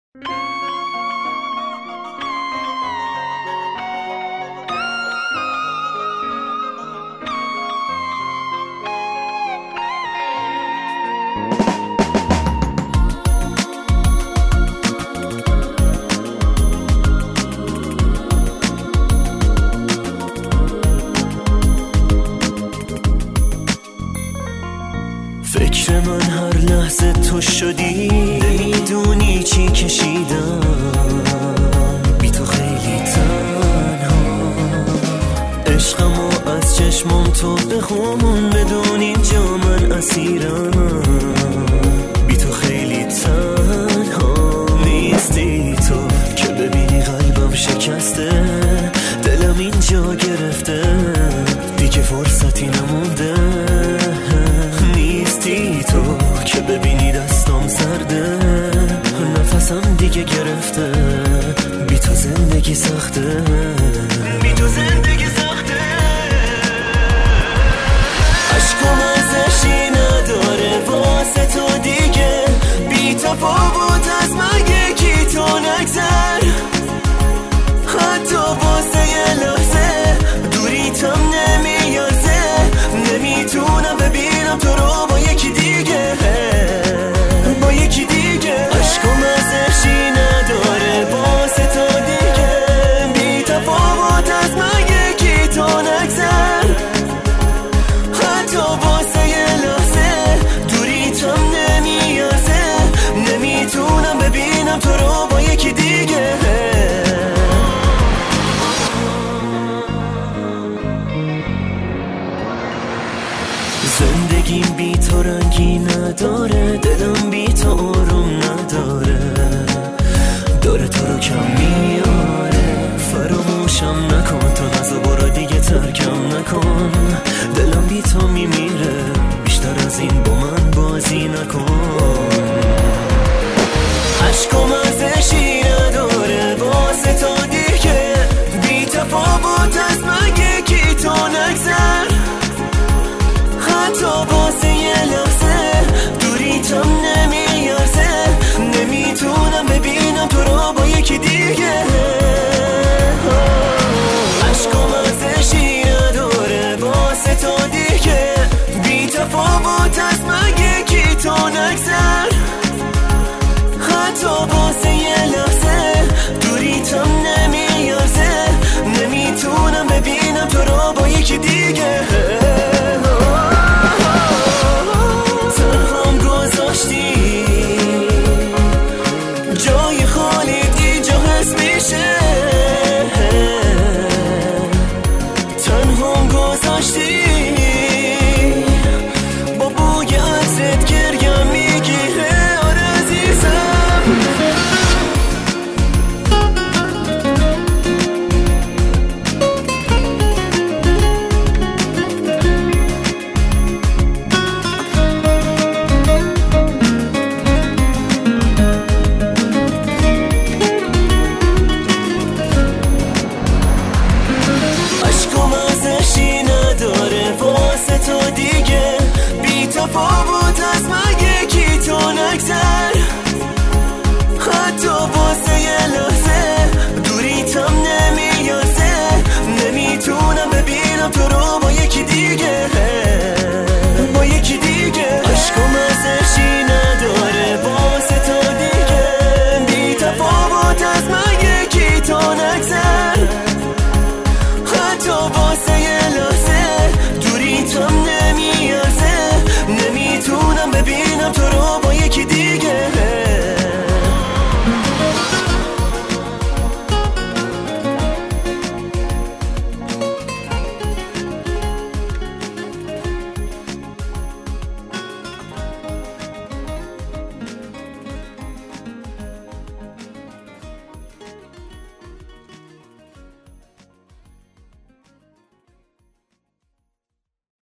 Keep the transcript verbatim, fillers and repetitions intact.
فکر من هر لحظه تو شدی، نمیدونی چی کشیدم بی تو خیلی تنها. عشقمو از چشمم تو بخون، بدون اینجا من اسیرم بی تو خیلی تنها. نیستی تو که ببینی قلبم شکسته، دلم اینجا گرفته، دیگه فرصتی نمونده. نیستی تو که ببینی دستام سرده، نفسم دیگه گرفته، بی تو زندگی سخته، بی تو زندگی سخته. عشقم ازشی نداره واسه تو دیگه، بی تفاوت از من یکی تو نگذر. حتی واسه یه لحظه دوریتم نمیارزه، نمیتونم ببینم تو رو با یکی دیگه، با یکی دیگه. عشقم ازشی نداره واسه تو دیگه، بی تفاوت از من یکی تو نگذر. حتی واسه یه لحظه دوریتم نمیارزه، نمیتونم ببینم تو رو با یکی دیگه. زندگیم بی تو رنگی نداره، دلم بی تو آروم نداره، داره تو رو کم میاره. فراموشم نکن تو، نزا برو دیگه ترکم نکن، دلم بی تو میمیره، بیشتر از این با من بازی نکن. عشقم